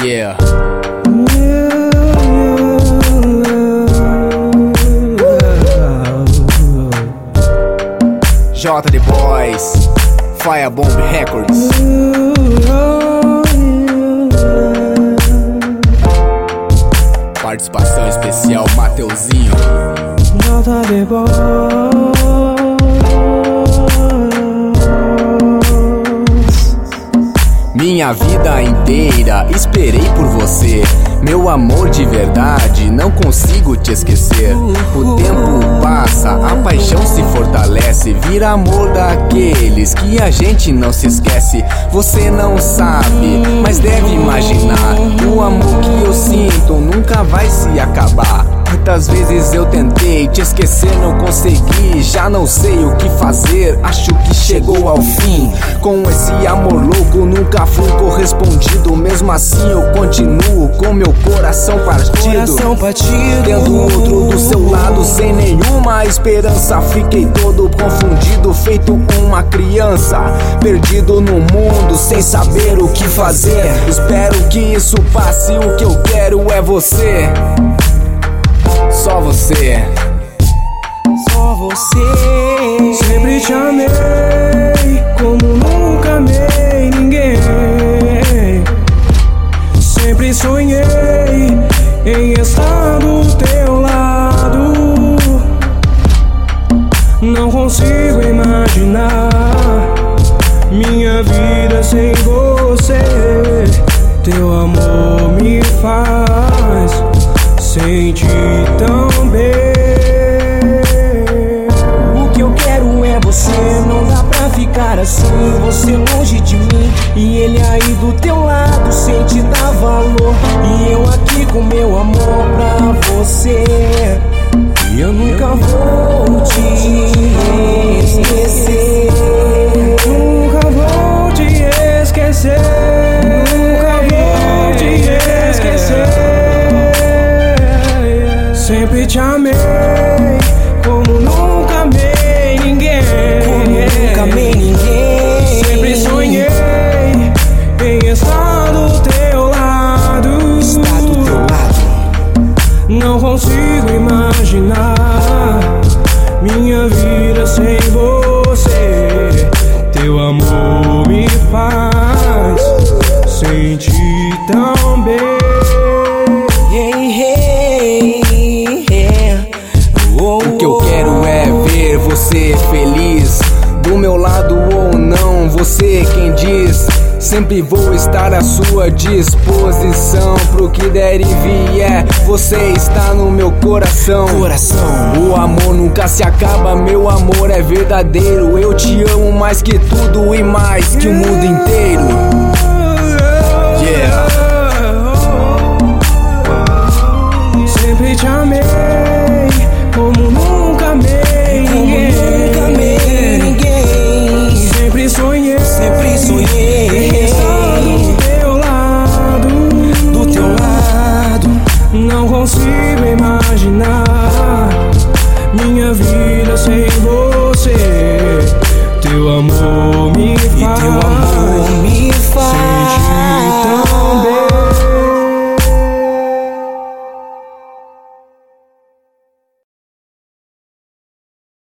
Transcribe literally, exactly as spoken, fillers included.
Yeah. J The Boys, Firebomb Records. Participação especial Mateuzinho. J The Boys. Minha vida inteira esperei por você, meu amor de verdade, não consigo te esquecer. O tempo passa, a paixão se fortalece, vira amor daqueles que a gente não se esquece. Você não sabe, mas deve imaginar, o amor que eu sinto nunca vai se acabar. Muitas vezes eu tentei te esquecer, não consegui, já não sei o que fazer, acho que chegou ao fim. Com esse amor louco nunca fui correspondido, mesmo assim eu continuo com meu coração partido. Coração partido. Tendo outro do seu lado sem nenhuma esperança, fiquei todo confundido, feito uma criança, perdido no mundo sem saber o que fazer. Espero que isso passe, o que eu quero é você. Só você, só você. Sempre te amei, como nunca amei ninguém. Sempre sonhei em estar do teu lado. Não consigo imaginar minha vida sem você. Teu amor me faz sentir tão bem. O que eu quero é você, não dá pra ficar assim. Você longe de mim e ele aí do teu lado sem te dar valor. E eu aqui com meu amor pra você. E eu nunca vou te esquecer. Nunca vou te esquecer. Nunca vou te esquecer. Sempre te amei, como nunca amei ninguém. Como nunca amei ninguém. Sempre sonhei em estar do teu lado. Estar do teu lado. Não consigo imaginar minha vida sem você. Teu amor me faz sentir tão bem. O que eu quero é ver você feliz, do meu lado ou não, você quem diz. Sempre vou estar à sua disposição, pro que der e vier, você está no meu coração. Coração. O amor nunca se acaba, meu amor é verdadeiro. Eu te amo mais que tudo e mais que o mundo inteiro. Yeah. Sempre te amei, como